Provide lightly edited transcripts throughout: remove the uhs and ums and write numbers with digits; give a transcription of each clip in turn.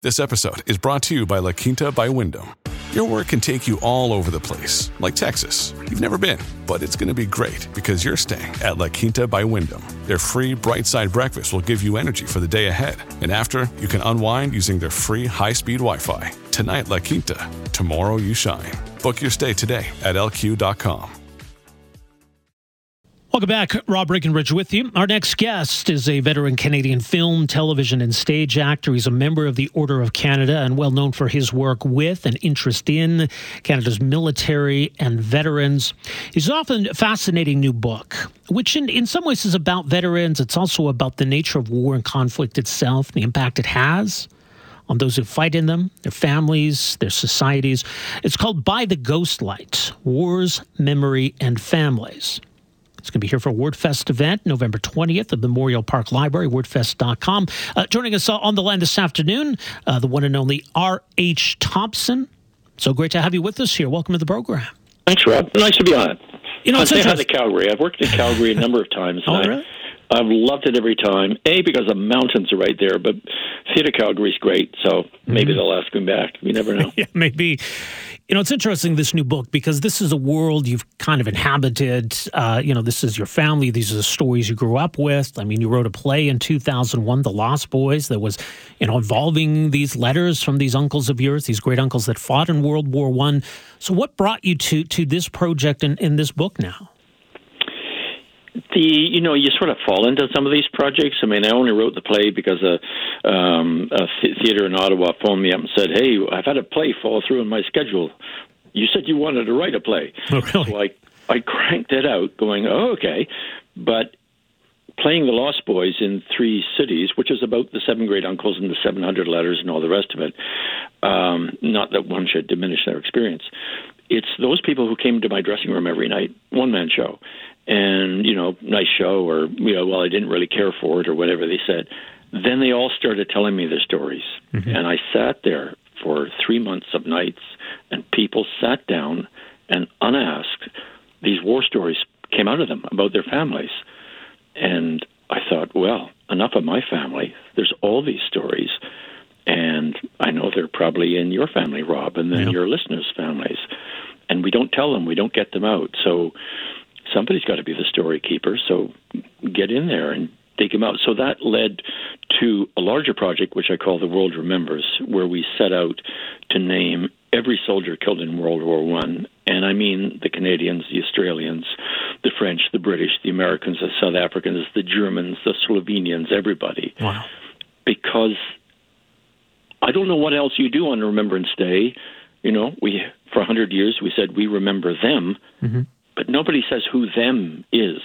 This episode is brought to you by La Quinta by Wyndham. Your work can take you all over the place, like Texas. You've never been, but it's going to be great because you're staying at La Quinta by Wyndham. Their free Bright Side breakfast will give you energy for the day ahead. And after, you can unwind using their free high-speed Wi-Fi. Tonight, La Quinta. Tomorrow, you shine. Book your stay today at lq.com. Welcome back. Rob Breckenridge with you. Our next guest is a veteran Canadian film, television, and stage actor. He's a member of the Order of Canada and well known for his work with and interest in Canada's military and veterans. He's often a fascinating new book, which in some ways is about veterans. It's also about the nature of war and conflict itself, the impact it has on those who fight in them, their families, their societies. It's called By the Ghostlight: Wars, Memory, and Families. It's going to be here for a WordFest event, November 20th at Memorial Park Library, wordfest.com. Joining us on the line this afternoon, the one and only R.H. Thompson. So great to have you with us here. Welcome to the program. Thanks, Rob. Nice to be on it. You know, I'd say hi to Calgary. I've worked in Calgary a number of times. Really? I've loved it every time. Because the mountains are right there, but Theatre Calgary's great, so maybe they'll ask me back. You never know. Yeah, maybe. You know, it's interesting, this new book, because this is a world you've kind of inhabited. This is your family. These are the stories you grew up with. I mean, you wrote a play in 2001, The Lost Boys, that was, involving these letters from these uncles of yours, these great uncles that fought in World War I. So what brought you to this project in this book now? You sort of fall into some of these projects. I mean, I only wrote the play because a theater in Ottawa phoned me up and said, "Hey, I've had a play fall through in my schedule. You said you wanted to write a play." Oh, really? So I cranked it out going, "Oh, okay." But playing the Lost Boys in 3 cities, which is about the 7 great uncles and the 700 letters and all the rest of it, not that one should diminish their experience. It's those people who came to my dressing room every night, one-man show. And, nice show, or, I didn't really care for it, or whatever they said. Then they all started telling me their stories. Mm-hmm. And I sat there for 3 months of nights, and people sat down, and unasked, these war stories came out of them about their families. And I thought, well, enough of my family. There's all these stories. And I know they're probably in your family, Rob, and then your listeners' families. And we don't tell them, we don't get them out. So somebody's got to be the story keeper, so get in there and take them out. So that led to a larger project, which I call The World Remembers, where we set out to name every soldier killed in World War I. And I mean the Canadians, the Australians, the French, the British, the Americans, the South Africans, the Germans, the Slovenians, everybody. Wow. Because I don't know what else you do on Remembrance Day. For 100 years we said we remember them. Mm-hmm. But nobody says who them is.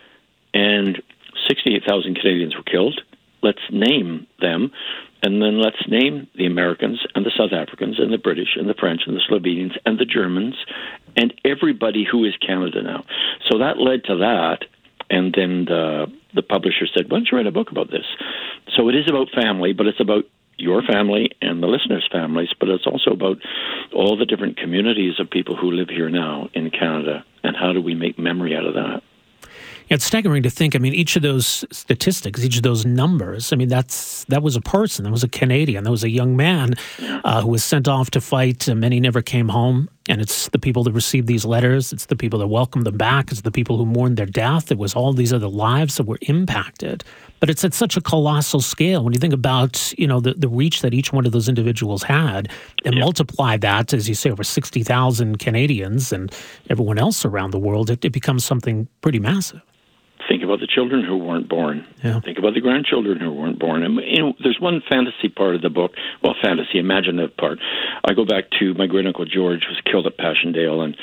And 68,000 Canadians were killed. Let's name them. And then let's name the Americans and the South Africans and the British and the French and the Slovenians and the Germans and everybody who is Canada now. So that led to that. And then the publisher said, why don't you write a book about this? So it is about family, but it's about your family and the listeners' families, but it's also about all the different communities of people who live here now in Canada, and how do we make memory out of that? Yeah, it's staggering to think. I mean, each of those statistics, each of those numbers, I mean, that was a person, that was a Canadian, that was a young man who was sent off to fight. Many never came home. And it's the people that received these letters. It's the people that welcomed them back. It's the people who mourned their death. It was all these other lives that were impacted. But it's at such a colossal scale. When you think about, the reach that each one of those individuals had, and multiply that, as you say, over 60,000 Canadians and everyone else around the world, it becomes something pretty massive. Think about the children who weren't born. Yeah. Think about the grandchildren who weren't born. And there's one fantasy part of the book, fantasy, imaginative part. I go back to my great-uncle George was killed at Passchendaele, and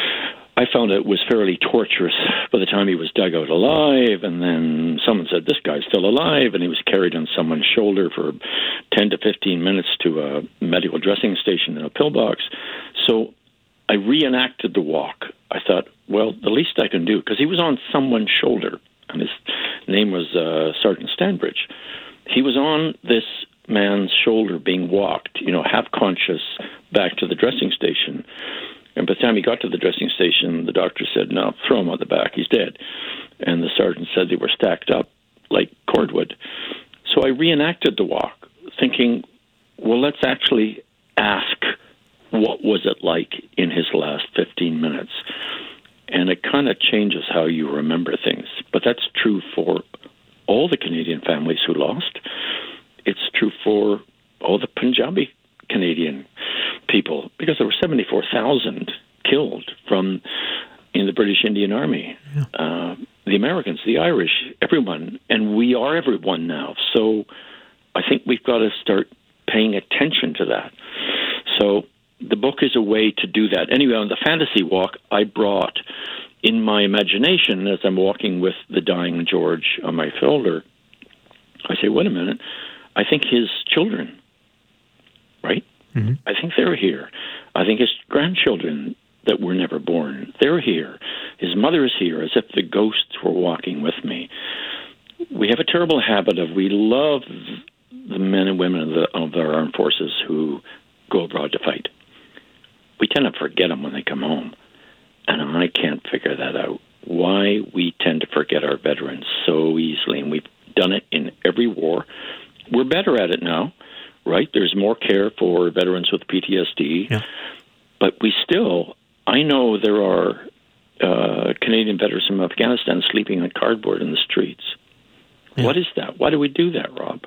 I found it was fairly torturous by the time he was dug out alive, and then someone said, this guy's still alive, and he was carried on someone's shoulder for 10 to 15 minutes to a medical dressing station in a pillbox. So I reenacted the walk. I thought, well, the least I can do, because he was on someone's shoulder, and his name was Sergeant Stanbridge. He was on this man's shoulder being walked, half conscious, back to the dressing station. And by the time he got to the dressing station, the doctor said, no, throw him on the back, he's dead. And the sergeant said they were stacked up like cordwood. So I reenacted the walk, thinking, well, let's actually ask, what was it like in his last 15 minutes? And it kind of changes how you remember things. But that's true for all the Canadian families who lost. It's true for all the Punjabi Canadian people, because there were 74,000 killed in the British Indian Army. Yeah. The Americans, the Irish, everyone. And we are everyone now. So I think we've got to start paying attention to that. So the book is a way to do that. Anyway, on the fantasy walk, I brought in my imagination, as I'm walking with the dying George on my shoulder, I say, wait a minute, I think his children, right? Mm-hmm. I think they're here. I think his grandchildren that were never born, they're here. His mother is here, as if the ghosts were walking with me. We have a terrible habit of, we love the men and women of our armed forces who go abroad to fight. We tend to forget them when they come home. And I can't figure that out. Why we tend to forget our veterans so easily. And we've done it in every war. We're better at it now, right? There's more care for veterans with PTSD. Yeah. But we still, I know there are Canadian veterans from Afghanistan sleeping on cardboard in the streets. Yeah. What is that? Why do we do that, Rob?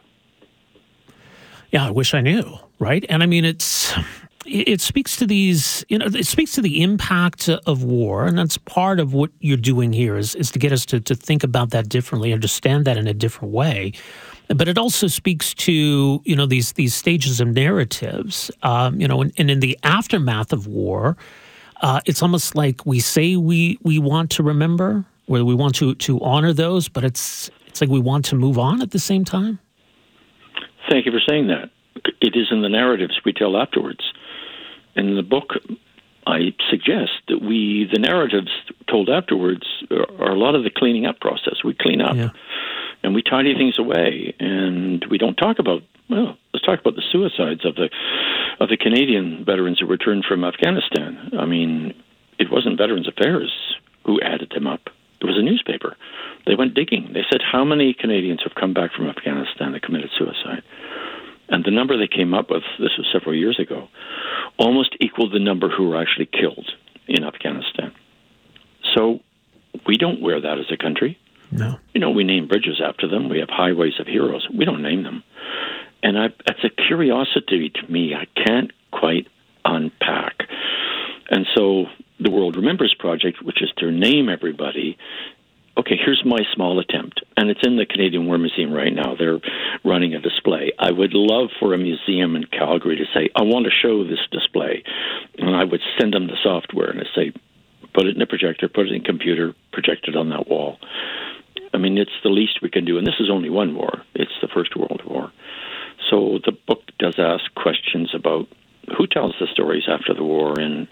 Yeah, I wish I knew, right? And I mean, it speaks to these, it speaks to the impact of war, and that's part of what you're doing here is to get us to think about that differently, understand that in a different way. But it also speaks to, these stages of narratives, and in the aftermath of war, it's almost like we say we want to remember, or we want to honor those, but it's like we want to move on at the same time. Thank you for saying that. It is in the narratives we tell afterwards. In the book, I suggest that the narratives told afterwards are a lot of the cleaning up process. We clean up, and we tidy things away, and we don't talk about, let's talk about the suicides of the Canadian veterans who returned from Afghanistan. I mean, it wasn't Veterans Affairs who added them up. It was a newspaper. They went digging. They said, how many Canadians have come back from Afghanistan that committed suicide? And the number they came up with, this was several years ago, almost equaled the number who were actually killed in Afghanistan. So we don't wear that as a country. No. We name bridges after them. We have highways of heroes. We don't name them. And that's a curiosity to me I can't quite unpack. And so the World Remembers Project, which is to name everybody, okay, here's my small attempt. And it's in the Canadian War Museum right now. They're running a display. I would love for a museum in Calgary to say, I want to show this display. And I would send them the software and I'd say, put it in a projector, put it in a computer, project it on that wall. I mean, it's the least we can do. And this is only one war. It's the First World War. So the book does ask questions about who tells the stories after the war and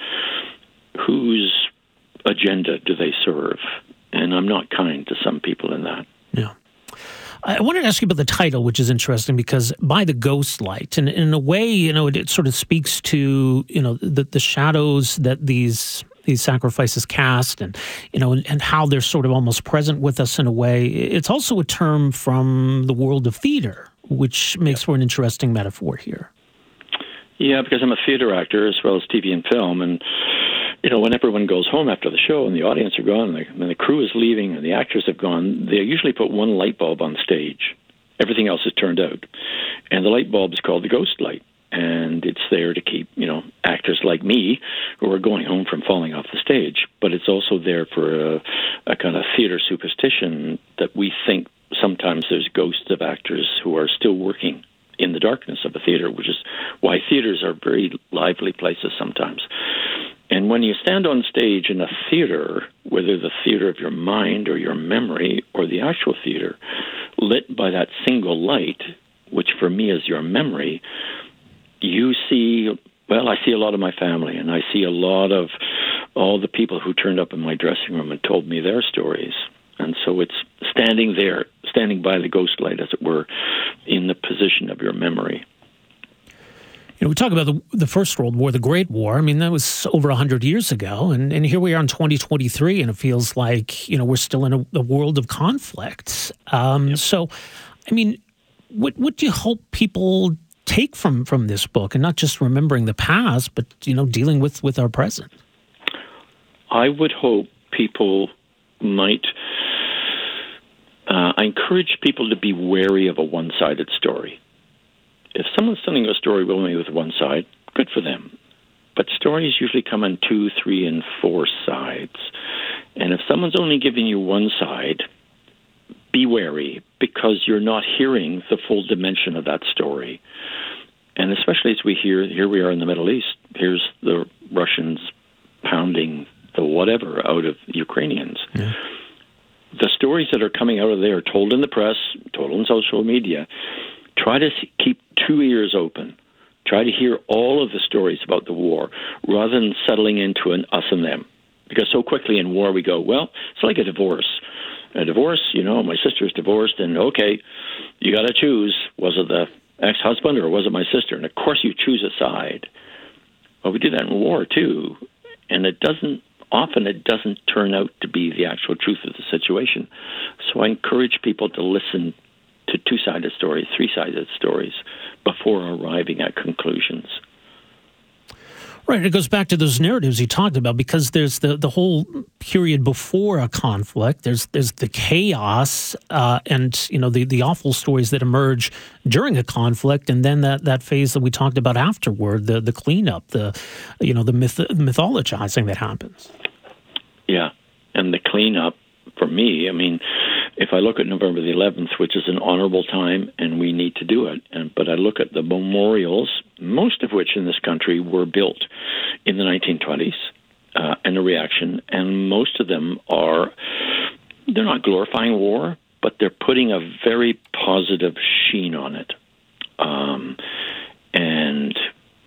whose agenda do they serve. And I'm not kind to some people in that. Yeah. I wanted to ask you about the title, which is interesting because By the Ghost Light, and in a way, it sort of speaks to, the shadows that these sacrifices cast and how they're sort of almost present with us in a way. It's also a term from the world of theater, which makes for an interesting metaphor here. Yeah, because I'm a theater actor as well as TV and film, and when everyone goes home after the show and the audience are gone and the crew is leaving and the actors have gone, they usually put one light bulb on stage. Everything else is turned out. And the light bulb is called the ghost light. And it's there to keep, actors like me who are going home from falling off the stage. But it's also there for a kind of theater superstition that we think sometimes there's ghosts of actors who are still working in the darkness of a theater, which is why theaters are very lively places sometimes. And when you stand on stage in a theater, whether the theater of your mind or your memory or the actual theater, lit by that single light, which for me is your memory, you see, I see a lot of my family, and I see a lot of all the people who turned up in my dressing room and told me their stories. And so it's standing there, standing by the ghost light, as it were, in the position of your memory. We talk about the First World War, the Great War. I mean, that was over 100 years ago. And here we are in 2023, and it feels like, we're still in a world of conflict. Yep. So, I mean, what do you hope people take take from this book, and not just remembering the past, but dealing with our present? I would hope people might. I encourage people to be wary of a one-sided story. If someone's telling a story only with one side, good for them. But stories usually come on 2, 3, and 4 sides. And if someone's only giving you one side, be wary, because you're not hearing the full dimension of that story. And especially as here we are in the Middle East. Here's the Russians pounding the whatever out of Ukrainians. Yeah. The stories that are coming out of there, told in the press, told on social media, try to keep 2 ears open. Try to hear all of the stories about the war rather than settling into an us and them. Because so quickly in war we go, well, it's like a divorce. A divorce, my sister's divorced, and okay, you got to choose. Was it the ex-husband or was it my sister? And of course you choose a side. Well, we do that in war too, and it doesn't turn out to be the actual truth of the situation. So I encourage people to listen to 2-sided stories, 3-sided stories before arriving at conclusions. Right. It goes back to those narratives you talked about, because there's the whole period before a conflict. There's the chaos and the awful stories that emerge during a conflict, and then that phase that we talked about afterward, the cleanup, the mythologizing that happens. Yeah, and the cleanup for me, if I look at November the 11th, which is an honorable time, and we need to do it, but I look at the memorials, most of which in this country were built in the 1920s, and a reaction, and most of them they're not glorifying war, but they're putting a very positive sheen on it. And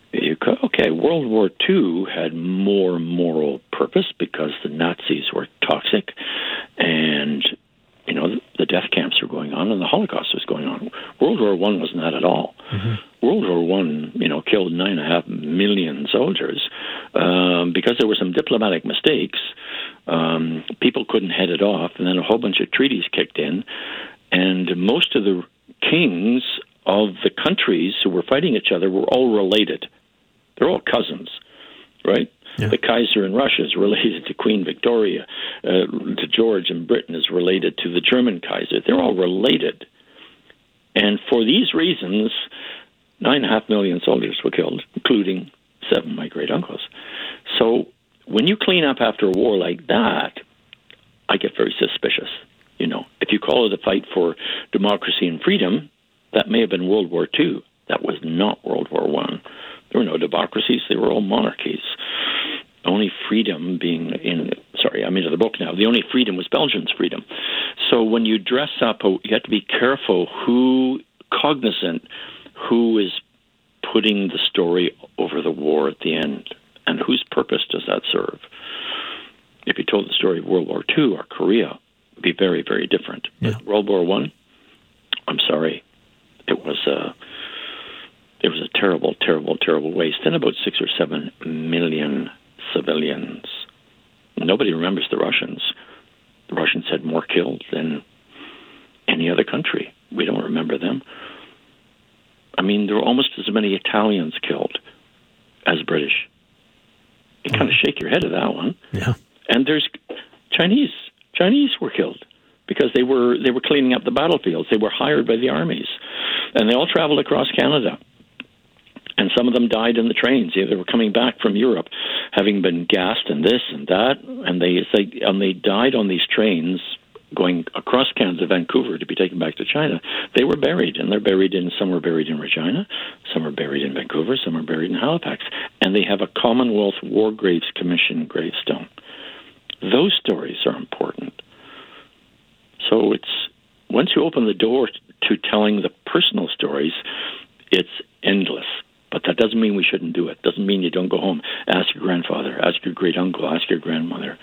World War II had more moral purpose because the Nazis were toxic, and the death camps were going on, and the Holocaust was going on. World War I wasn't that at all. Mm-hmm. World War I, killed 9.5 million soldiers because there were some diplomatic mistakes. People couldn't head it off, and then a whole bunch of treaties kicked in, and most of the kings of the countries who were fighting each other were all related. They're all cousins, right? Yeah. The Kaiser in Russia is related to Queen Victoria. To George in Britain is related to the German Kaiser. They're all related. And for these reasons, 9.5 million soldiers were killed, including 7 of my great-uncles. So when you clean up after a war like that, I get very suspicious. If you call it a fight for democracy and freedom, that may have been World War II. That was not World War I. There were no democracies. They were all monarchies. Only freedom I'm into the book now. The only freedom was Belgium's freedom. So when you dress up, you have to be careful cognizant who is putting the story over the war at the end, and whose purpose does that serve. If you told the story of World War II or Korea, it would be very, very different. Yeah. But World War I, I'm sorry, it was a terrible, terrible, terrible waste. And about 6 or 7 million civilians. Nobody remembers the Russians. The Russians had more killed than any other country. We don't remember them. There were almost as many Italians killed as British. You kind of shake your head at that one. Yeah. And there's Chinese. Chinese were killed because they were cleaning up the battlefields. They were hired by the armies, and they all traveled across Canada. And some of them died in the trains. They were coming back from Europe, having been gassed and this and that, and they died on these trains going across Canada, Vancouver, to be taken back to China. They were buried, and some were buried in Regina, some are buried in Vancouver, some are buried in Halifax, and they have a Commonwealth War Graves Commission gravestone. Those stories are important. So once you open the door to telling the personal stories, it's endless. But that doesn't mean we shouldn't do it. Doesn't mean you don't go home, ask your grandfather, ask your great-uncle, ask your grandmother.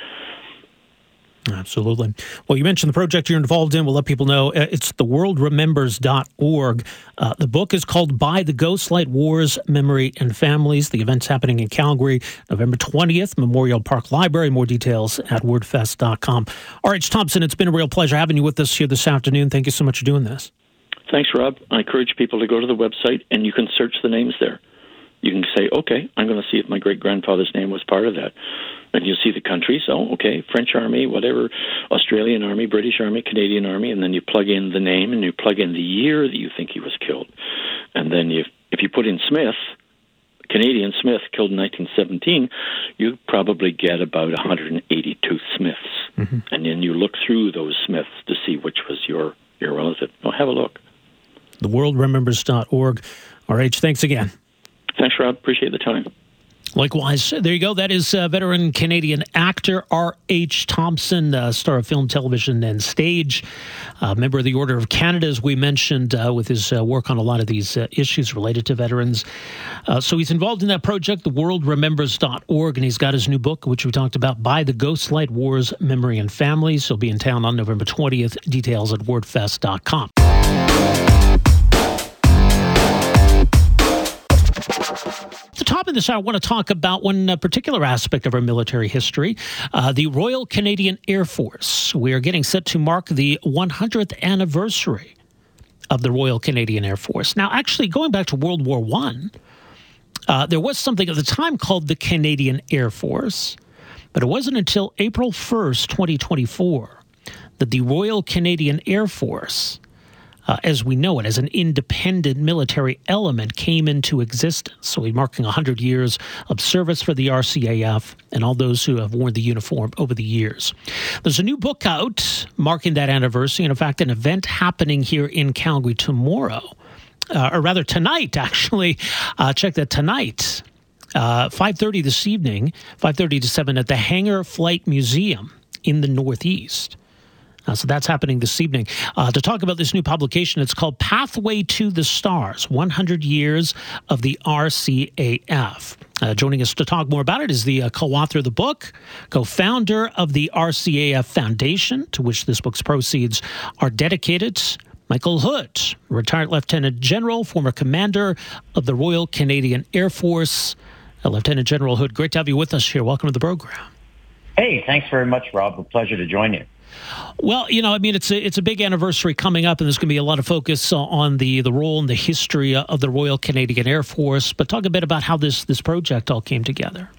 Absolutely. Well, you mentioned the project you're involved in. We'll let people know. It's theworldremembers.org. The book is called By the Ghostlight: Wars, Memory, and Families. The event's happening in Calgary, November 20th, Memorial Park Library. More details at wordfest.com. R.H. Thompson, it's been a real pleasure having you with us here this afternoon. Thank you so much for doing this. Thanks, Rob. I encourage people to go to the website, and you can search the names there. You can say, okay, I'm going to see if my great-grandfather's name was part of that. And you'll see the countries. Oh, okay, French Army, whatever, Australian Army, British Army, Canadian Army, and then you plug in the name and you plug in the year that you think he was killed. And then if you put in Smith, Canadian Smith, killed in 1917, you probably get about 182 Smiths. Mm-hmm. And then you look through those Smiths to see which was your relative. Oh, have a look. TheWorldRemembers.org. RH, thanks again. Thanks, Rob. Appreciate the time. Likewise, there you go. That is veteran Canadian actor R.H. Thompson, star of film, television, and stage, member of the Order of Canada, as we mentioned, with his work on a lot of these issues related to veterans. So he's involved in that project, theworldremembers.org, and he's got his new book, which we talked about, By the Ghostlight Wars, Memory and Families. He'll be in town on November 20th. Details at wordfest.com. At the top of this, I want to talk about one particular aspect of our military history, the Royal Canadian Air Force. We are getting set to mark the 100th anniversary of the Royal Canadian Air Force. Now, actually, going back to World War I, there was something at the time called the Canadian Air Force, but it wasn't until April 1st, 2024, that the Royal Canadian Air Force, as we know it, as an independent military element, came into existence. So we're marking 100 years of service for the RCAF and all those who have worn the uniform over the years. There's a new book out marking that anniversary, and in fact, an event happening here in Calgary tomorrow, or rather tonight, actually. Check that tonight, 5:30 this evening, 5:30 to 7 at the Hangar Flight Museum in the Northeast. So that's happening this evening. To talk about this new publication, it's called Pathway to the Stars, 100 Years of the RCAF. Joining us to talk more about it is the co-author of the book, co-founder of the RCAF Foundation, to which this book's proceeds are dedicated, Michael Hood, retired Lieutenant General, former commander of the Royal Canadian Air Force. Lieutenant General Hood, great to have you with us here. Welcome to the program. Hey, thanks very much, Rob. A pleasure to join you. Well, you know, I mean, it's a big anniversary coming up, and there's going to be a lot of focus on the role and the history of the Royal Canadian Air Force. But talk a bit about how this project all came together.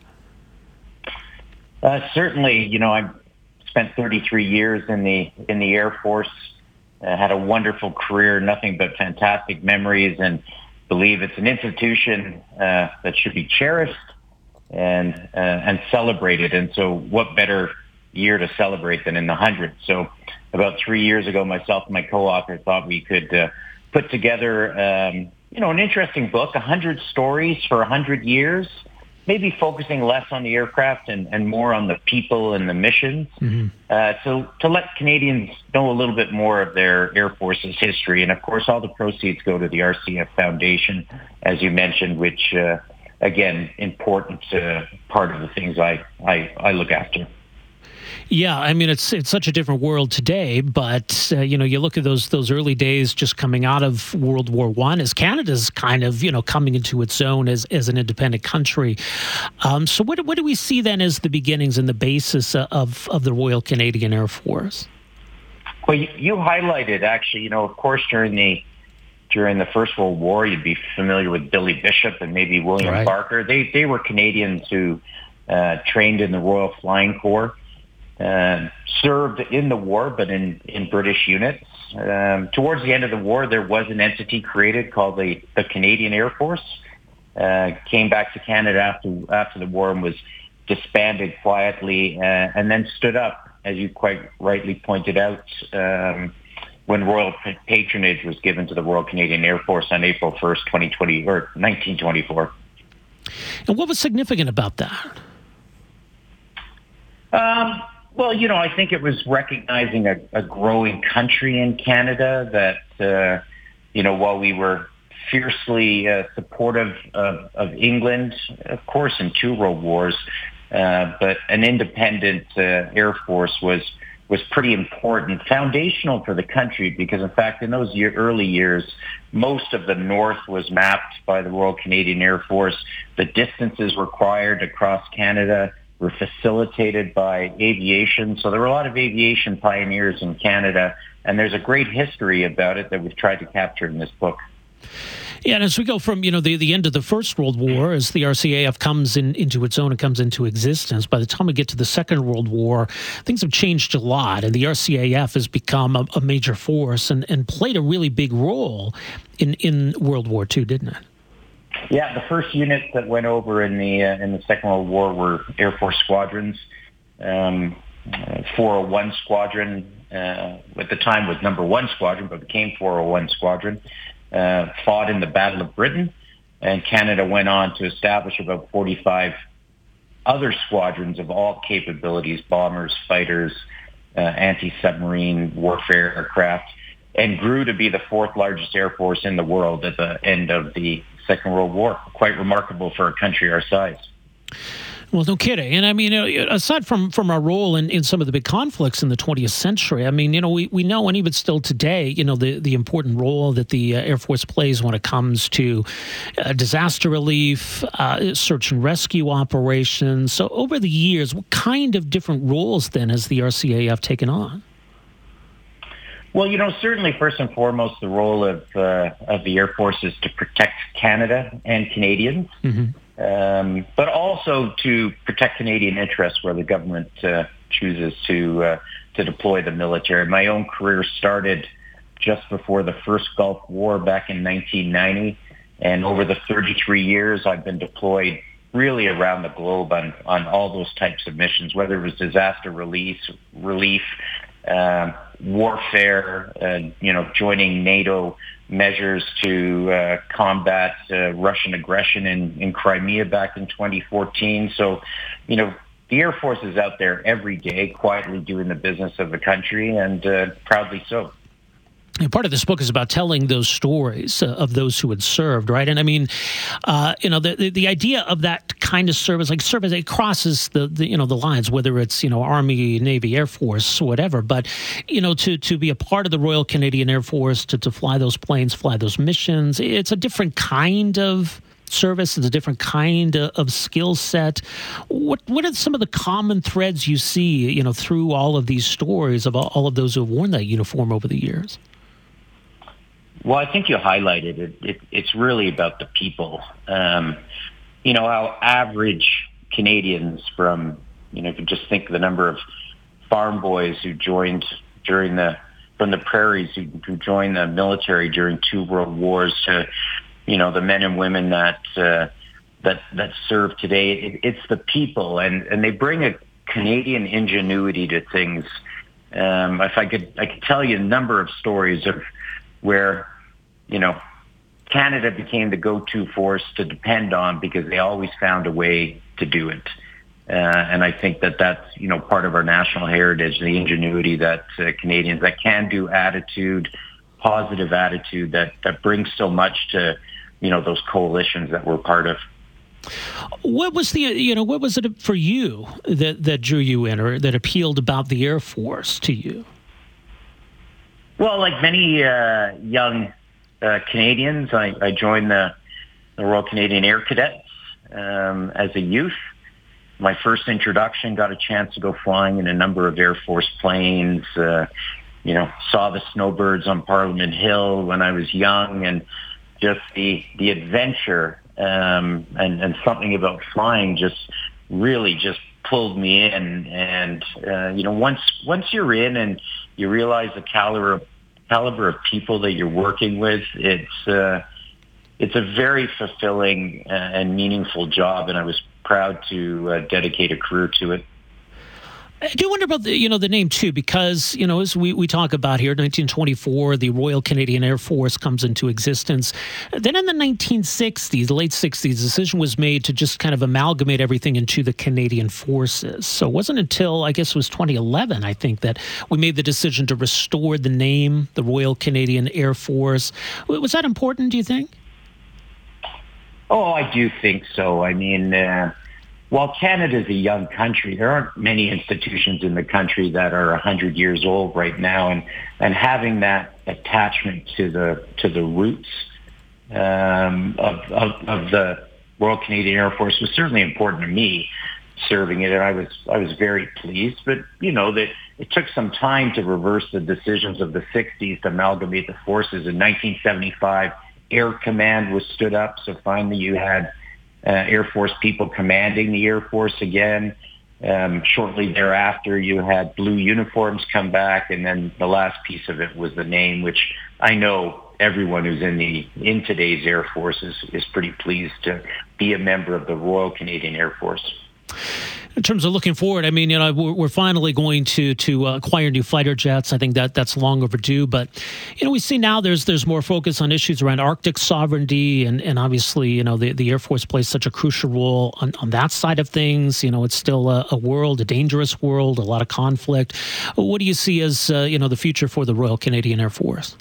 Certainly, you know, I spent 33 years in the Air Force, had a wonderful career, nothing but fantastic memories, and believe it's an institution that should be cherished and celebrated. And so, what better year to celebrate than in the 100th. So about 3 years ago, myself and my co-author thought we could put together, an interesting book, 100 stories for 100 years, maybe focusing less on the aircraft and more on the people and the missions. Mm-hmm. So to let Canadians know a little bit more of their Air Force's history. And of course, all the proceeds go to the RCAF Foundation, as you mentioned, which, again, important part of the things I look after. Yeah, I mean, it's such a different world today, but, you look at those early days just coming out of World War I as Canada's kind of, coming into its own as an independent country. So what do we see then as the beginnings and the basis of the Royal Canadian Air Force? Well, you highlighted, actually, of course, during the First World War, you'd be familiar with Billy Bishop and maybe William Barker. They were Canadians who trained in the Royal Flying Corps. Served in the war, but in British units. Towards the end of the war, there was an entity created called the Canadian Air Force. Came back to Canada after the war and was disbanded quietly, and then stood up, as you quite rightly pointed out, when royal patronage was given to the Royal Canadian Air Force on April 1st, 1924. And what was significant about that? Well, I think it was recognizing a growing country in Canada that, while we were fiercely supportive of England, of course, in 2 world wars, but an independent Air Force was pretty important, foundational for the country, because, in fact, in those early years, most of the North was mapped by the Royal Canadian Air Force. The distances required across Canada were facilitated by aviation. So there were a lot of aviation pioneers in Canada, and there's a great history about it that we've tried to capture in this book. Yeah, and as we go from, the end of the First World War, as the RCAF comes into its own and comes into existence, by the time we get to the Second World War, things have changed a lot, and the RCAF has become a major force and played a really big role in World War II, didn't it? Yeah, the first units that went over in the Second World War were Air Force squadrons. 401 Squadron, at the time was number 1 Squadron, but became 401 Squadron. Fought in the Battle of Britain, and Canada went on to establish about 45 other squadrons of all capabilities, bombers, fighters, anti-submarine warfare aircraft, and grew to be the 4th largest air force in the world at the end of the Second World War. Quite remarkable for a country our size. Well, no kidding. And I mean, aside from our role in some of the big conflicts in the 20th century, I mean, we know, and even still today, the important role that the Air Force plays when it comes to disaster relief, search and rescue operations. So over the years, what kind of different roles then has the RCAF taken on? Well, certainly first and foremost, the role of the Air Force is to protect Canada and Canadians. Mm-hmm. But also to protect Canadian interests where the government chooses to deploy the military. My own career started just before the first Gulf War back in 1990, and over the 33 years I've been deployed really around the globe on all those types of missions, whether it was disaster relief, warfare, joining NATO measures to combat Russian aggression in Crimea back in 2014. So, the Air Force is out there every day quietly doing the business of the country, and proudly so. And part of this book is about telling those stories of those who had served, right? And I mean, the idea of that kind of service, it crosses the lines, whether it's Army, Navy, Air Force, whatever. But to be a part of the Royal Canadian Air Force, to fly those planes, fly those missions, it's a different kind of service. It's a different kind of skill set. What are some of the common threads you see, through all of these stories of all of those who have worn that uniform over the years? Well, I think you highlighted it. It's really about the people. How average Canadians from, if you just think of the number of farm boys who joined from the prairies who joined the military during 2 world wars to, the men and women that serve today. It's the people, and they bring a Canadian ingenuity to things. If I could tell you a number of stories of where, Canada became the go-to force to depend on because they always found a way to do it. And I think that's, part of our national heritage, the ingenuity that Canadians, that can-do attitude, positive attitude that brings so much to, those coalitions that we're part of. What was what was it for you that drew you in, or that appealed about the Air Force to you? Well, like many young Canadians, I joined the Royal Canadian Air Cadets as a youth. My first introduction, got a chance to go flying in a number of Air Force planes, saw the snowbirds on Parliament Hill when I was young, and just the adventure and something about flying just really pulled me in. And, once you're in and you realize the caliber of people that you're working with, it's a very fulfilling and meaningful job, and I was proud to dedicate a career to it. I do wonder about the name too, because as we talk about here, 1924, the Royal Canadian Air Force comes into existence. Then in the 1960s, the late 60s, the decision was made to just kind of amalgamate everything into the Canadian Forces. So it wasn't until, I guess it was 2011, I think, that we made the decision to restore the name, the Royal Canadian Air Force. Was that important, do you think? Oh, I do think so. I mean, while Canada is a young country, there aren't many institutions in the country that are 100 years old right now, and having that attachment to the roots of the Royal Canadian Air Force was certainly important to me. serving it, and I was very pleased. But that it took some time to reverse the decisions of the 60s to amalgamate the forces. In 1975, Air Command was stood up, so finally you had Air Force people commanding the Air Force again. Shortly thereafter, you had blue uniforms come back, and then the last piece of it was the name, which I know everyone who's in today's Air Force is pretty pleased to be a member of the Royal Canadian Air Force. In terms of looking forward, I mean, we're finally going to acquire new fighter jets. I think that's long overdue. But, we see now there's more focus on issues around Arctic sovereignty. And obviously, the Air Force plays such a crucial role on that side of things. It's still a dangerous world, a lot of conflict. What do you see as, the future for the Royal Canadian Air Force?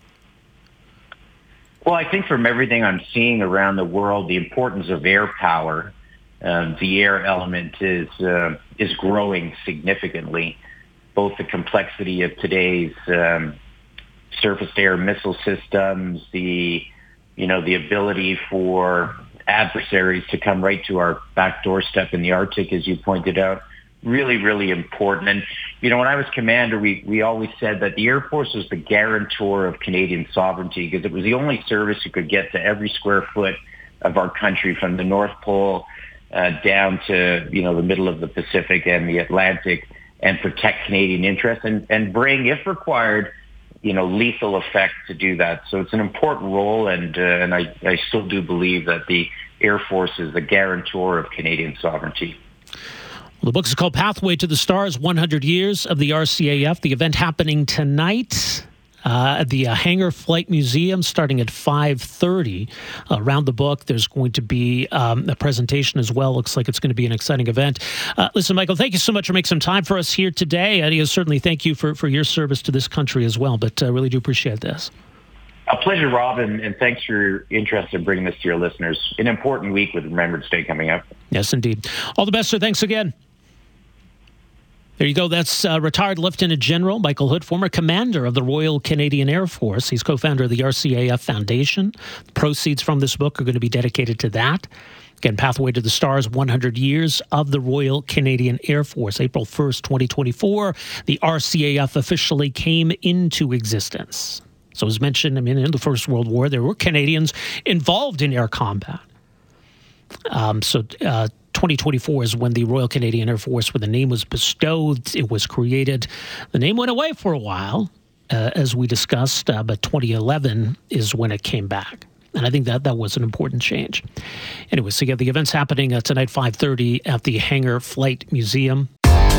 Well, I think from everything I'm seeing around the world, the importance of air power, the air element is growing significantly. Both the complexity of today's surface-to-air missile systems, the ability for adversaries to come right to our back doorstep in the Arctic, as you pointed out, really, really important. And when I was commander, we always said that the Air Force was the guarantor of Canadian sovereignty because it was the only service who could get to every square foot of our country, from the North Pole down to the middle of the Pacific and the Atlantic, and protect Canadian interests and bring, if required, lethal effect to do that. So it's an important role, and I still do believe that the Air Force is the guarantor of Canadian sovereignty. Well, the book is called Pathway to the Stars, 100 Years of the RCAF. The event happening tonight at the Hangar Flight Museum, starting at 5:30. Around the book, there's going to be a presentation as well. Looks like it's going to be an exciting event. Listen, Michael, thank you so much for making some time for us here today. And certainly thank you for your service to this country as well, but really do appreciate this. A pleasure, Rob, and thanks for your interest in bringing this to your listeners. An important week with Remembrance Day coming up. Yes, indeed. All the best, sir. Thanks again. There you go. That's retired Lieutenant General Michael Hood, former commander of the Royal Canadian Air Force. He's co-founder of the RCAF Foundation. The proceeds from this book are going to be dedicated to that. Again, Pathway to the Stars, 100 Years of the Royal Canadian Air Force. April 1st, 2024, the RCAF officially came into existence. So as mentioned, in the First World War, there were Canadians involved in air combat. 2024 is when the Royal Canadian Air Force, when the name was bestowed, it was created. The name went away for a while, as we discussed, but 2011 is when it came back. And I think that was an important change. Anyway, so the event's happening tonight, 5:30 at the Hangar Flight Museum.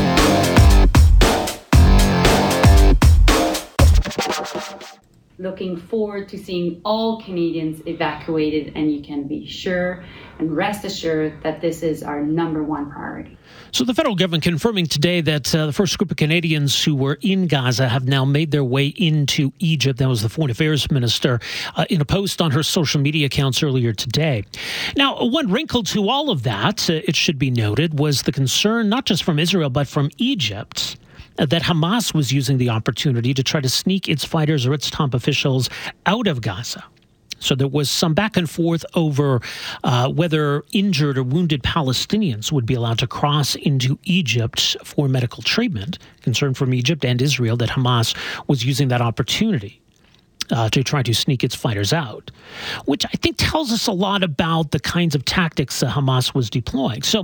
Looking forward to seeing all Canadians evacuated, and you can be sure and rest assured that this is our number one priority. So the federal government confirming today that the first group of Canadians who were in Gaza have now made their way into Egypt. That was the Foreign Affairs Minister in a post on her social media accounts earlier today. Now, one wrinkle to all of that, it should be noted, was the concern not just from Israel but from Egypt that Hamas was using the opportunity to try to sneak its fighters or its top officials out of Gaza. So there was some back and forth over whether injured or wounded Palestinians would be allowed to cross into Egypt for medical treatment. Concern from Egypt and Israel that Hamas was using that opportunity to try to sneak its fighters out, which I think tells us a lot about the kinds of tactics Hamas was deploying. So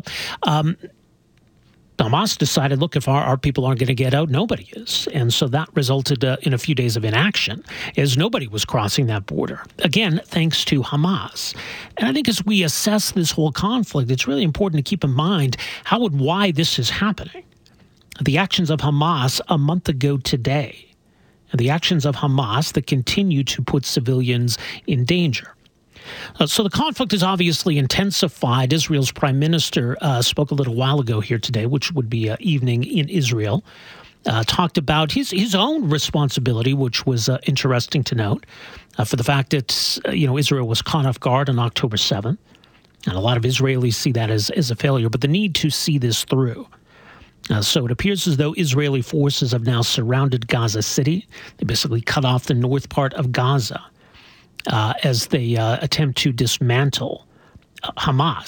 Hamas decided, look, if our people aren't going to get out, nobody is. And so that resulted in a few days of inaction, as nobody was crossing that border. Again, thanks to Hamas. And I think as we assess this whole conflict, it's really important to keep in mind how and why this is happening. The actions of Hamas a month ago today, and the actions of Hamas that continue to put civilians in danger. So the conflict is obviously intensified. Israel's prime minister spoke a little while ago here today, which would be evening in Israel, talked about his own responsibility, which was interesting to note, for the fact that, Israel was caught off guard on October 7th. And a lot of Israelis see that as a failure, but the need to see this through. So it appears as though Israeli forces have now surrounded Gaza City. They basically cut off the north part of Gaza as they attempt to dismantle Hamas.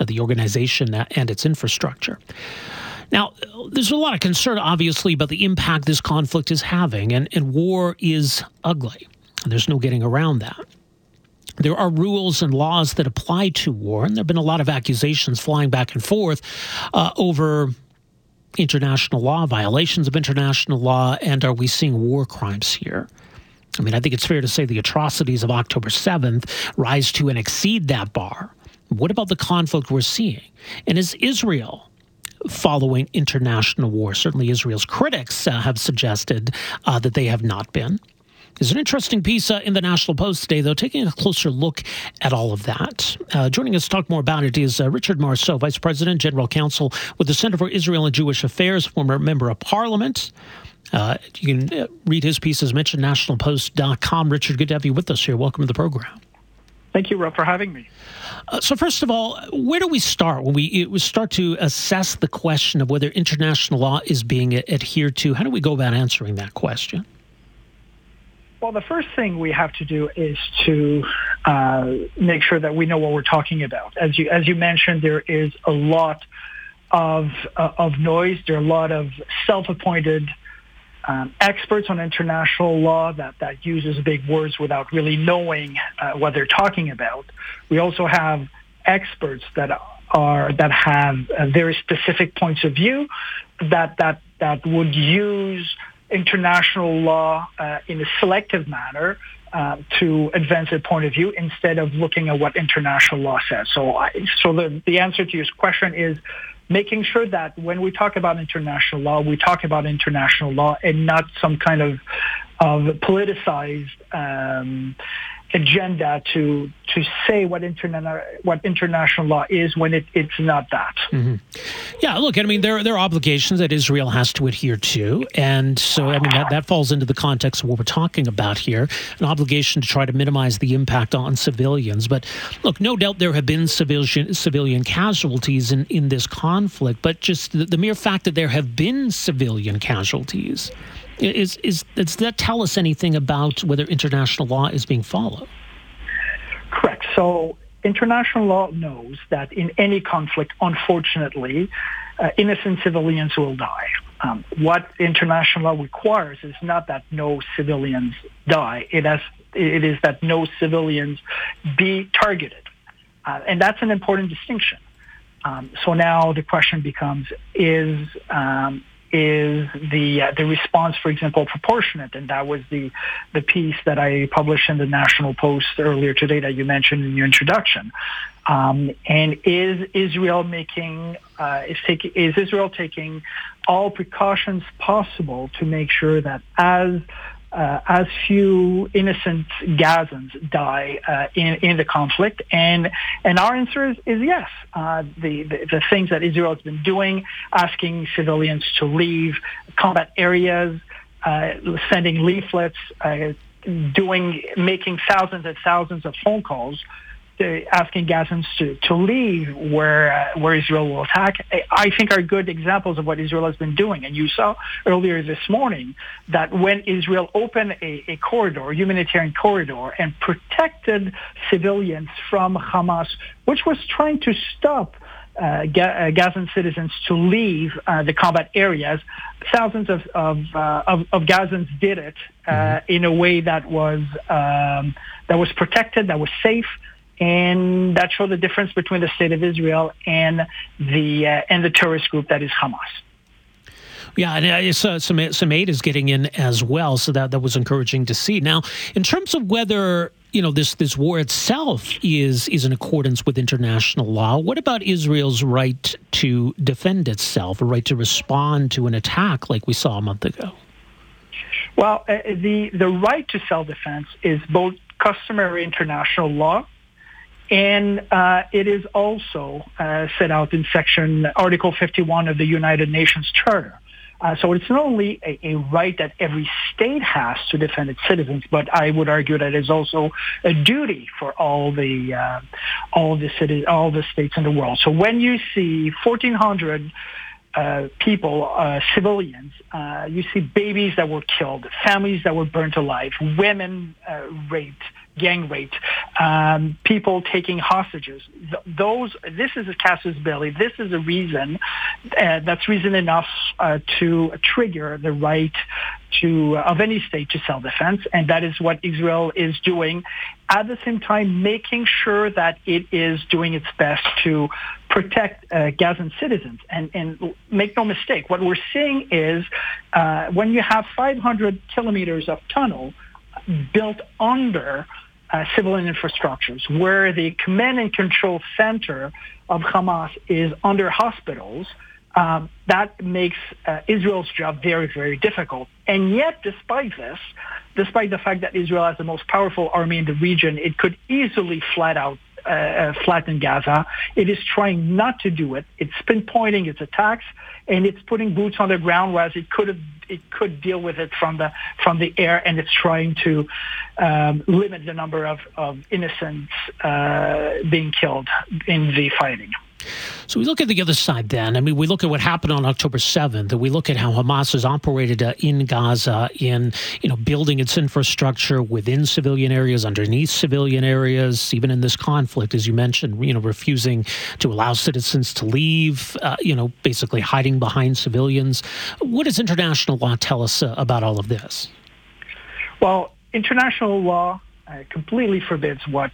the organization and its infrastructure. Now, there's a lot of concern, obviously, about the impact this conflict is having, and war is ugly. There's no getting around that. There are rules and laws that apply to war, and there have been a lot of accusations flying back and forth over international law, violations of international law, and are we seeing war crimes here? I mean, I think it's fair to say the atrocities of October 7th rise to and exceed that bar. What about the conflict we're seeing? And is Israel following international war? Certainly Israel's critics have suggested that they have not been. There's an interesting piece in the National Post today, though, taking a closer look at all of that. Joining us to talk more about it is Richard Marceau, Vice President, General Counsel with the Center for Israel and Jewish Affairs, former Member of Parliament. You can read his piece, as mentioned, nationalpost.com. Richard, good to have you with us here. Welcome to the program. Thank you, Rob, for having me. So first of all, where do we start when we start to assess the question of whether international law is being adhered to? How do we go about answering that question? Well, the first thing we have to do is to make sure that we know what we're talking about. As you mentioned, there is a lot of noise. There are a lot of self-appointed experts on international law that uses big words without really knowing what they're talking about. We also have experts that have very specific points of view that would use international law in a selective manner to advance their point of view instead of looking at what international law says. So the answer to your question is making sure that when we talk about international law, we talk about international law and not some kind of politicized agenda to say what international law is when it's not that. Mm-hmm. Yeah, look, I mean, there are obligations that Israel has to adhere to, and so I mean that falls into the context of what we're talking about here, an obligation to try to minimize the impact on civilians. But look, no doubt there have been civilian casualties in this conflict, but just the mere fact that there have been civilian casualties, does that tell us anything about whether international law is being followed? Correct. So international law knows that in any conflict, unfortunately, innocent civilians will die. What international law requires is not that no civilians die. It is that no civilians be targeted. And that's an important distinction. So now the question becomes, is the response, for example, proportionate? And that was the piece that I published in the National Post earlier today that you mentioned in your introduction. And is Israel taking all precautions possible to make sure that as few innocent Gazans die in the conflict? And our answer is yes. The things that Israel has been doing, asking civilians to leave combat areas, sending leaflets, making thousands and thousands of phone calls, asking Gazans to leave where Israel will attack, I think are good examples of what Israel has been doing. And you saw earlier this morning that when Israel opened a corridor, humanitarian corridor, and protected civilians from Hamas, which was trying to stop Gazan citizens to leave the combat areas, thousands of Gazans did it in a way that was protected, that was safe. And that showed the difference between the state of Israel and the terrorist group that is Hamas. Yeah, and some aid is getting in as well, so that was encouraging to see. Now, in terms of whether this war itself is in accordance with international law, what about Israel's right to defend itself, a right to respond to an attack like we saw a month ago? Well, the right to self-defense is both customary international law, and it is also set out in Article 51 of the United Nations Charter. So it's not only a right that every state has to defend its citizens, but I would argue that it's also a duty for all the states in the world. So when you see 1,400 people, civilians, you see babies that were killed, families that were burnt alive, women raped, gang rape, people taking hostages. This is a casus belli. This is a reason that's reason enough to trigger the right of any state to self-defense, and that is what Israel is doing. At the same time, making sure that it is doing its best to protect Gazan citizens. And make no mistake, what we're seeing is when you have 500 kilometers of tunnel built under civilian infrastructures, where the command and control center of Hamas is under hospitals, that makes Israel's job very, very difficult. And yet, despite the fact that Israel has the most powerful army in the region, it could easily flatten Gaza. It is trying not to do it. It's pinpointing its attacks, and it's putting boots on the ground, whereas it could deal with it from the air, and it's trying to limit the number of innocents being killed in the fighting. So we look at the other side then. I mean, we look at what happened on October 7th, and we look at how Hamas has operated in Gaza in, building its infrastructure within civilian areas, underneath civilian areas, even in this conflict, as you mentioned, refusing to allow citizens to leave, basically hiding behind civilians. What does international law tell us about all of this? Well, international law completely forbids what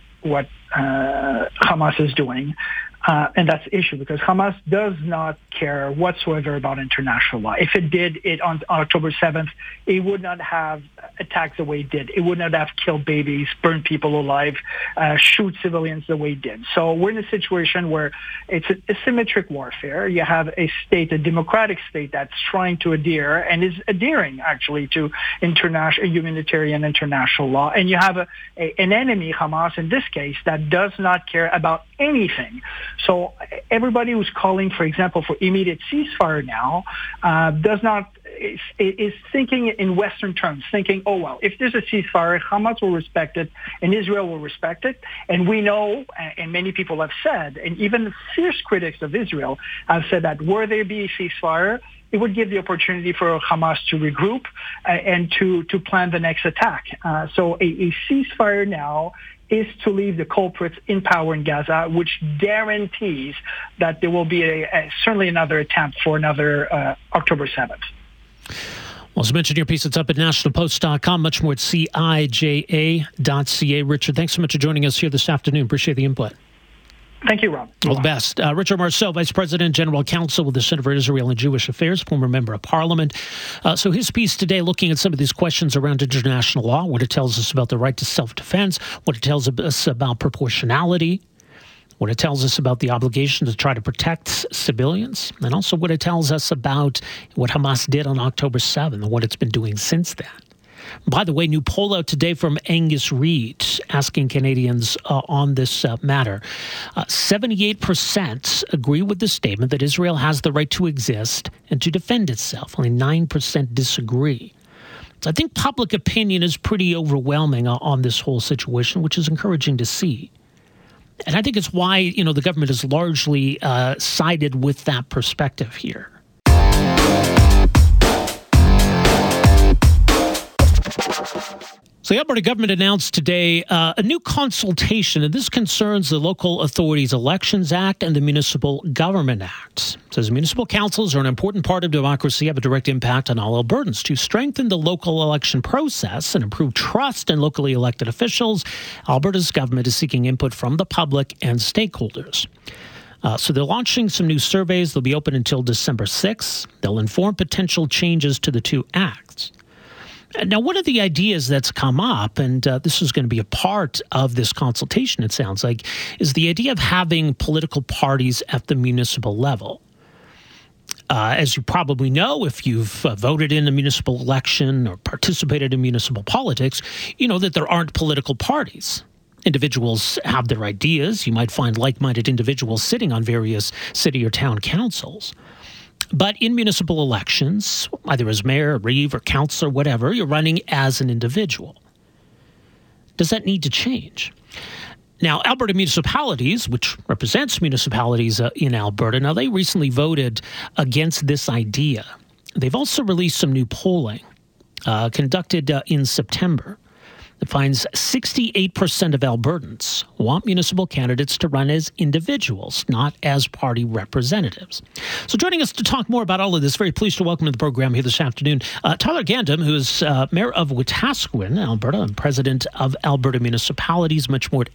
Hamas is doing. And that's the issue, because Hamas does not care whatsoever about international law. If it did it on October 7th, it would not have attacked the way it did. It would not have killed babies, burned people alive, shoot civilians the way it did. So we're in a situation where it's asymmetric warfare. You have a democratic state that's trying to adhere and is adhering actually to humanitarian international law. And you have an enemy, Hamas in this case, that does not care about anything. So everybody who's calling, for example, for immediate ceasefire now is thinking in Western terms, thinking, oh, well, if there's a ceasefire, Hamas will respect it and Israel will respect it. And we know, and many people have said, and even fierce critics of Israel have said that were there be a ceasefire, it would give the opportunity for Hamas to regroup and to plan the next attack. So a ceasefire now is to leave the culprits in power in Gaza, which guarantees that there will be certainly another attempt for another October 7th. Well, as I mentioned, your piece, it's up at nationalpost.com, much more at cija.ca. Richard, thanks so much for joining us here this afternoon. Appreciate the input. Thank you, Rob. All the best. Richard Marceau, Vice President, General Counsel with the Center for Israel and Jewish Affairs, former member of Parliament. So his piece today looking at some of these questions around international law, what it tells us about the right to self-defense, what it tells us about proportionality, what it tells us about the obligation to try to protect civilians, and also what it tells us about what Hamas did on October 7th and what it's been doing since then. By the way, new poll out today from Angus Reid asking Canadians on this matter. 78% agree with the statement that Israel has the right to exist and to defend itself. Only 9% disagree. So I think public opinion is pretty overwhelming on this whole situation, which is encouraging to see. And I think it's why, the government has largely sided with that perspective here. So the Alberta government announced today a new consultation, and this concerns the Local Authorities Elections Act and the Municipal Government Act. It says municipal councils are an important part of democracy, have a direct impact on all Albertans. To strengthen the local election process and improve trust in locally elected officials, Alberta's government is seeking input from the public and stakeholders. So they're launching some new surveys. They'll be open until December 6th. They'll inform potential changes to the two acts. Now, one of the ideas that's come up, and this is going to be a part of this consultation, it sounds like, is the idea of having political parties at the municipal level. As you probably know, if you've voted in a municipal election or participated in municipal politics, you know that there aren't political parties. Individuals have their ideas. You might find like-minded individuals sitting on various city or town councils. But in municipal elections, either as mayor, reeve, or councillor, whatever, you're running as an individual. Does that need to change? Now, Alberta Municipalities, which represents municipalities in Alberta, now they recently voted against this idea. They've also released some new polling conducted in September. that finds 68% of Albertans want municipal candidates to run as individuals, not as party representatives. So joining us to talk more about all of this, very pleased to welcome to the program here this afternoon, Tyler Gandam, who is Mayor of Wetaskiwin, Alberta, and President of Alberta Municipalities. Much more at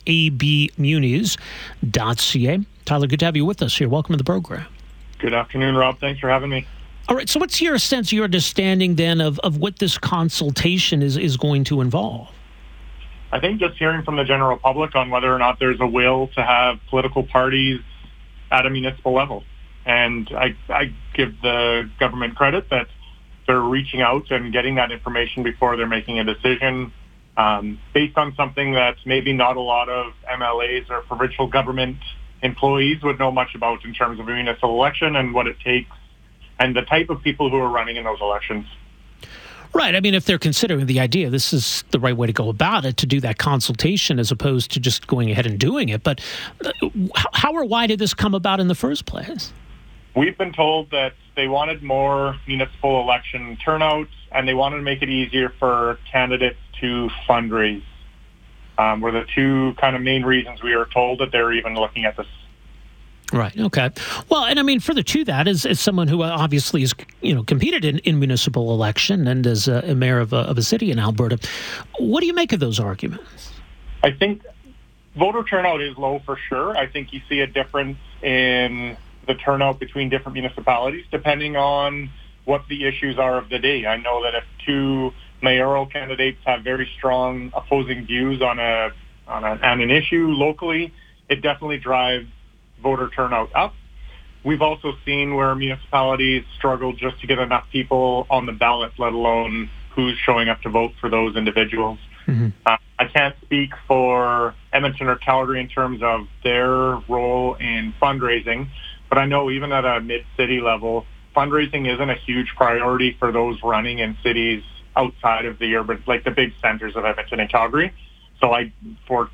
abmunis.ca. Tyler, good to have you with us here. Welcome to the program. Good afternoon, Rob. Thanks for having me. All right, so what's your sense, your understanding then of what this consultation is going to involve? I think just hearing from the general public on whether or not there's a will to have political parties at a municipal level. And I give the government credit that they're reaching out and getting that information before they're making a decision based on something that maybe not a lot of MLAs or provincial government employees would know much about in terms of a municipal election and what it takes and the type of people who are running in those elections. Right. I mean, if they're considering the idea, this is the right way to go about it, to do that consultation as opposed to just going ahead and doing it. But how or why did this come about in the first place? We've been told that they wanted more municipal election turnout and they wanted to make it easier for candidates to fundraise. Were the two kind of main reasons we were told that they're even looking at this. Right. Okay. Well, and I mean, further to that, as someone who obviously has, competed in municipal election and as a mayor of a city in Alberta, what do you make of those arguments? I think voter turnout is low for sure. I think you see a difference in the turnout between different municipalities depending on what the issues are of the day. I know that if two mayoral candidates have very strong opposing views on an issue locally, it definitely drives voter turnout up. We've also seen where municipalities struggle just to get enough people on the ballot, let alone who's showing up to vote for those individuals. Mm-hmm. I can't speak for Edmonton or Calgary in terms of their role in fundraising, but I know even at a mid-city level, fundraising isn't a huge priority for those running in cities outside of the urban, like the big centers of Edmonton and Calgary. So for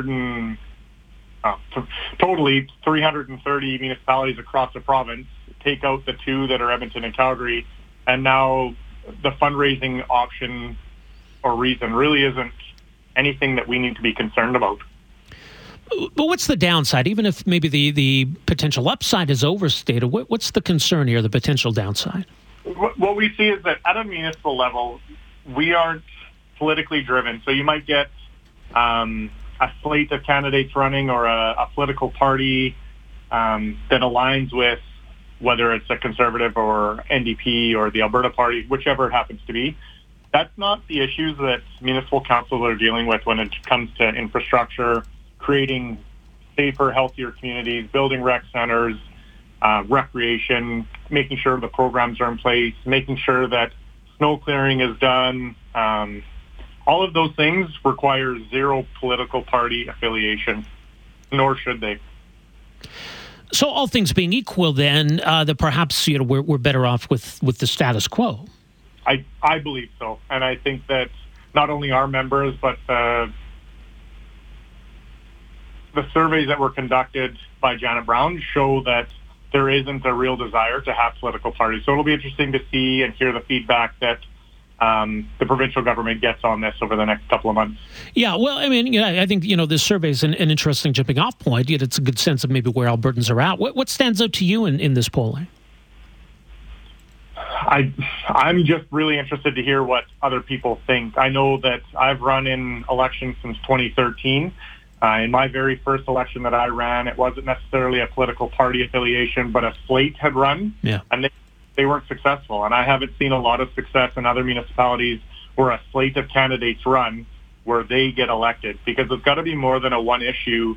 330 municipalities across the province, take out the two that are Edmonton and Calgary, and now the fundraising option or reason really isn't anything that we need to be concerned about. But what's the downside? Even if maybe the potential upside is overstated, what's the concern here, the potential downside? What we see is that at a municipal level, we aren't politically driven. So you might get a slate of candidates running or a political party that aligns with whether it's a Conservative or NDP or the Alberta Party, whichever it happens to be. That's not the issues that municipal councils are dealing with when it comes to infrastructure, creating safer, healthier communities, building rec centers, recreation, making sure the programs are in place, making sure that snow clearing is done. All of those things require zero political party affiliation, nor should they. So all things being equal, then, that perhaps we're better off with the status quo. I believe so. And I think that not only our members, but the surveys that were conducted by Janet Brown show that there isn't a real desire to have political parties. So it'll be interesting to see and hear the feedback that the provincial government gets on this over the next couple of months. Yeah, well, I mean, I think, this survey is an interesting jumping off point. It's a good sense of maybe where Albertans are at. What stands out to you in this polling? I'm just really interested to hear what other people think. I know that I've run in elections since 2013. In my very first election that I ran, it wasn't necessarily a political party affiliation, but a slate had run, and they weren't successful. And I haven't seen a lot of success in other municipalities where a slate of candidates run where they get elected, because it's got to be more than a one-issue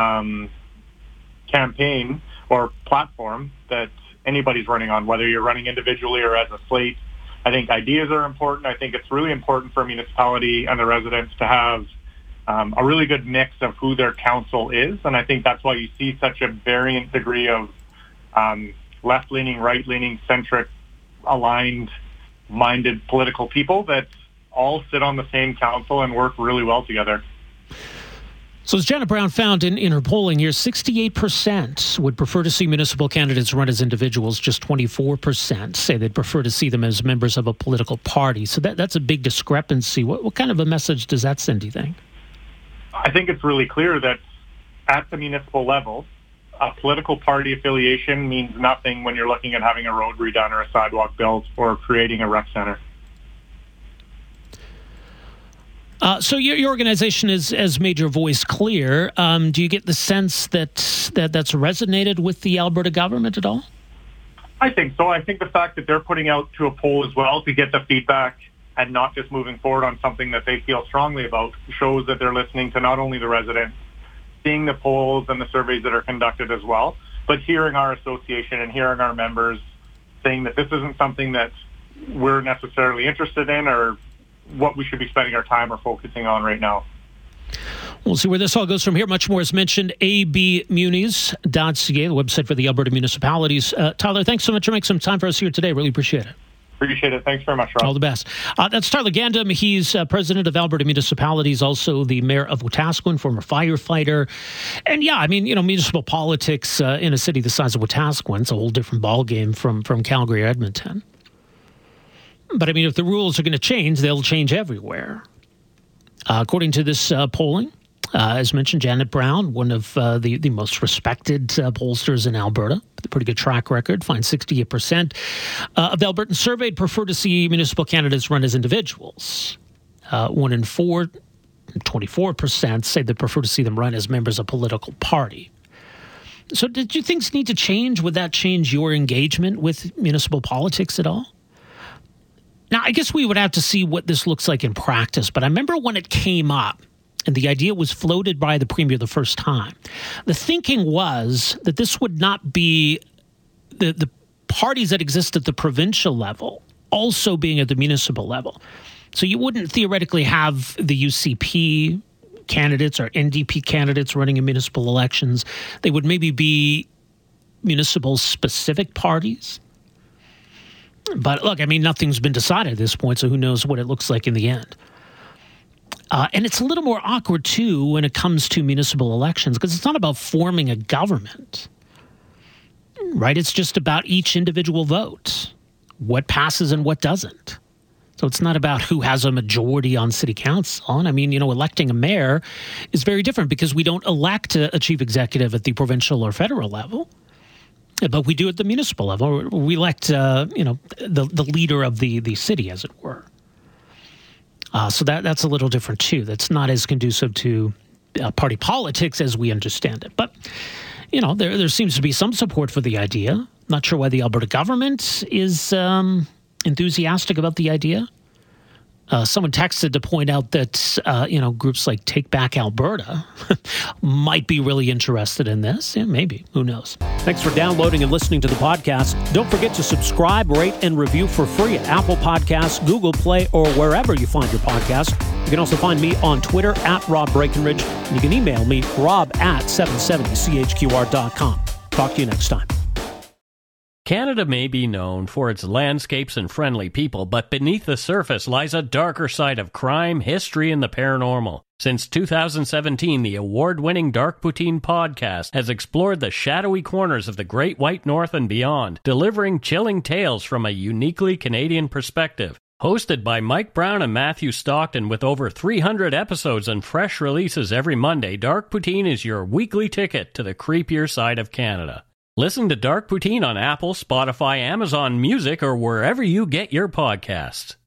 campaign or platform that anybody's running on, whether you're running individually or as a slate. I think ideas are important. I think it's really important for a municipality and the residents to have a really good mix of who their council is. And I think that's why you see such a variant degree of left-leaning, right-leaning, centric, aligned-minded political people that all sit on the same council and work really well together. So as Janet Brown found in her polling here, 68% would prefer to see municipal candidates run as individuals. Just 24% say they'd prefer to see them as members of a political party. So that's a big discrepancy. What kind of a message does that send, do you think? I think it's really clear that at the municipal level, a political party affiliation means nothing when you're looking at having a road redone or a sidewalk built or creating a rec center. So your organization has made your voice clear. Do you get the sense that's resonated with the Alberta government at all? I think so. I think the fact that they're putting out to a poll as well to get the feedback and not just moving forward on something that they feel strongly about shows that they're listening to not only the residents, seeing the polls and the surveys that are conducted as well, but hearing our association and hearing our members saying that this isn't something that we're necessarily interested in or what we should be spending our time or focusing on right now. We'll see where this all goes from here. Much more is mentioned. abmunis.ca, the website for the Alberta municipalities. Tyler, thanks so much for making some time for us here today. Really appreciate it. Appreciate it. Thanks very much, Rob. All the best. That's Tyler Gandam. He's president of Alberta Municipalities, also the mayor of Wetaskiwin, former firefighter. And yeah, I mean, municipal politics in a city the size of Wetaskiwin, it's a whole different ballgame from Calgary or Edmonton. But I mean, if the rules are going to change, they'll change everywhere. According to this polling, as mentioned, Janet Brown, one of the most respected pollsters in Alberta, with a pretty good track record, finds 68% of the Albertans surveyed prefer to see municipal candidates run as individuals. 1 in 4, 24% say they prefer to see them run as members of a political party. So did you think things need to change? Would that change your engagement with municipal politics at all? Now, I guess we would have to see what this looks like in practice, but I remember when it came up and the idea was floated by the premier the first time, the thinking was that this would not be the parties that exist at the provincial level also being at the municipal level. So you wouldn't theoretically have the UCP candidates or NDP candidates running in municipal elections. They would maybe be municipal-specific parties. But look, I mean, nothing's been decided at this point, so who knows what it looks like in the end. And it's a little more awkward, too, when it comes to municipal elections, because it's not about forming a government, right? It's just about each individual vote, what passes and what doesn't. So it's not about who has a majority on city council. And I mean, electing a mayor is very different because we don't elect a chief executive at the provincial or federal level. But we do at the municipal level. We elect, the leader of the city, as it were. So that's a little different, too. That's not as conducive to party politics as we understand it. But, there seems to be some support for the idea. Not sure why the Alberta government is enthusiastic about the idea. Someone texted to point out that, groups like Take Back Alberta might be really interested in this. Yeah, maybe. Who knows? Thanks for downloading and listening to the podcast. Don't forget to subscribe, rate, and review for free at Apple Podcasts, Google Play, or wherever you find your podcast. You can also find me on Twitter at Rob Breckenridge, and you can email me, rob@770chqr.com. Talk to you next time. Canada may be known for its landscapes and friendly people, but beneath the surface lies a darker side of crime, history, and the paranormal. Since 2017, the award-winning Dark Poutine podcast has explored the shadowy corners of the Great White North and beyond, delivering chilling tales from a uniquely Canadian perspective. Hosted by Mike Brown and Matthew Stockton with over 300 episodes and fresh releases every Monday, Dark Poutine is your weekly ticket to the creepier side of Canada. Listen to Dark Poutine on Apple, Spotify, Amazon Music, or wherever you get your podcasts.